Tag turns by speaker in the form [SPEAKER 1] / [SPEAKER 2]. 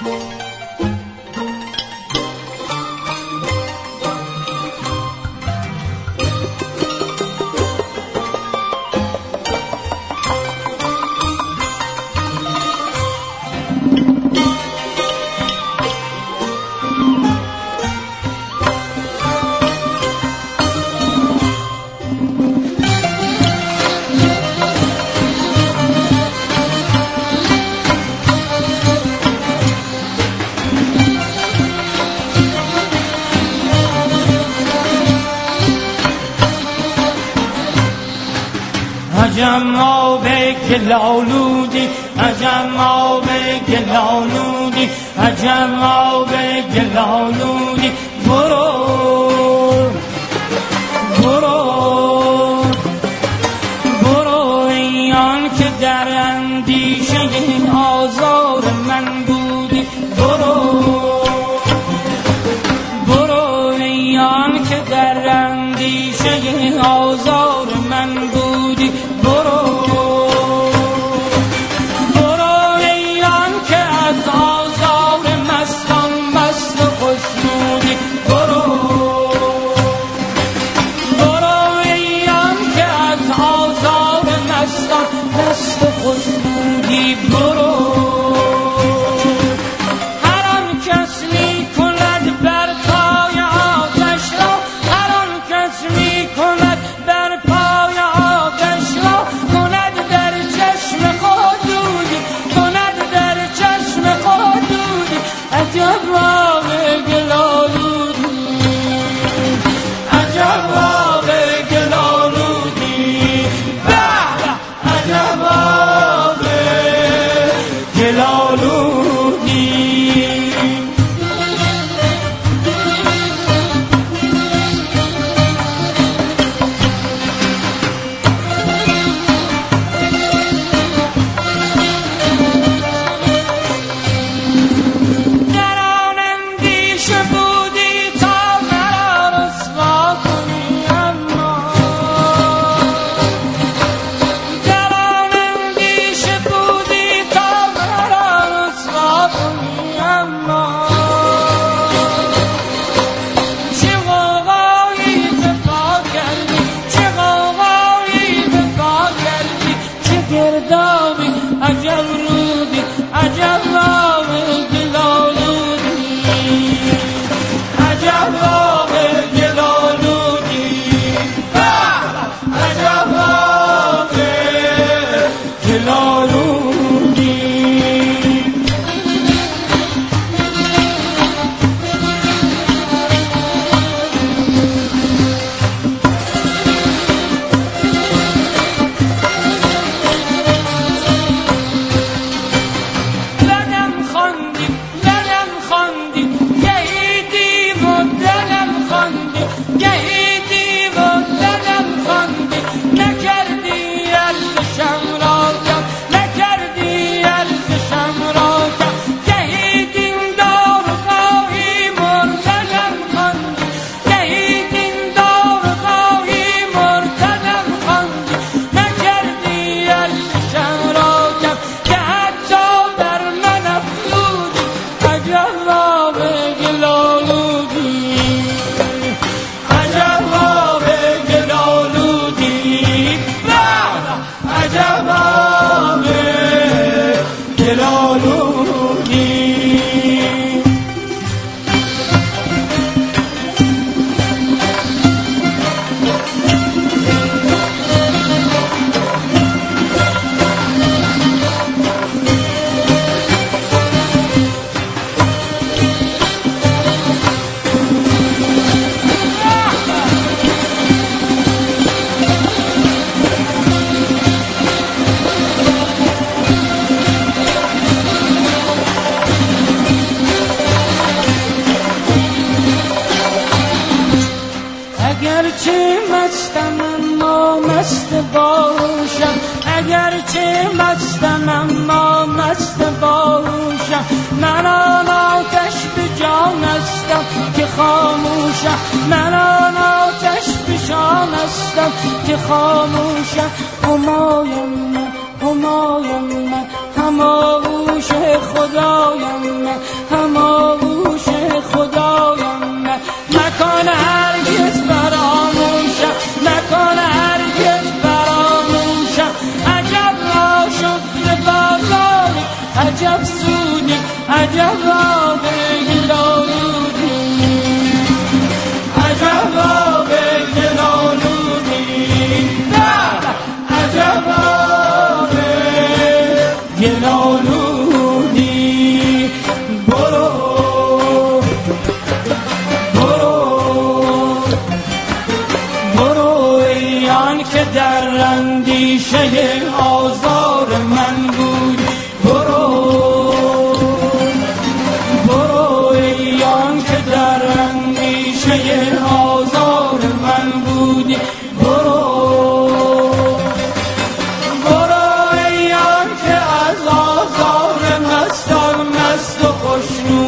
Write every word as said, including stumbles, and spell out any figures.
[SPEAKER 1] عجم آب گلالودی، عجم آب گلالودی، عجم آب گلالودی، برو برو برو ایان که در اندیشه آزار من بودی، برو برو ایان که در اندیشه آزار من بودی، برو برو ایان که از آزار مستان مست و خوشنودی، برو برو ایان که از آزار مستان مست و خوشنودی، برو هر آن کس می کند بر پای آتش را، هر آن کس می کند بر پای آتش را، کند در چشم خود دودی، کند در چشم خود دودی، عجب آب گلالودی، عجب آب گلالودی، عجب آب گلالودی. عجب رودی، عجب آب گلالودی، عجب آب گلالودی، عجب آب گلالودی. اگرچه مستم اما مست باهوشم، اگرچه مستم اما مست باهوشم، من آن آتش به جان هستم که خاموشم، من آن آتش به جان هستم که خاموشم، همایم من، همایم من، هماهوش خدایم من، عجب سودی عجب آب گلالودی عجب آب گلالودی عجب آب گلالودی برو برو برو ای آن که در اندیشه آزار من بود برو برو ای آن که در اندیشه آزار من بودی برو برو ای آن که از آزار مستان مست و خوشنود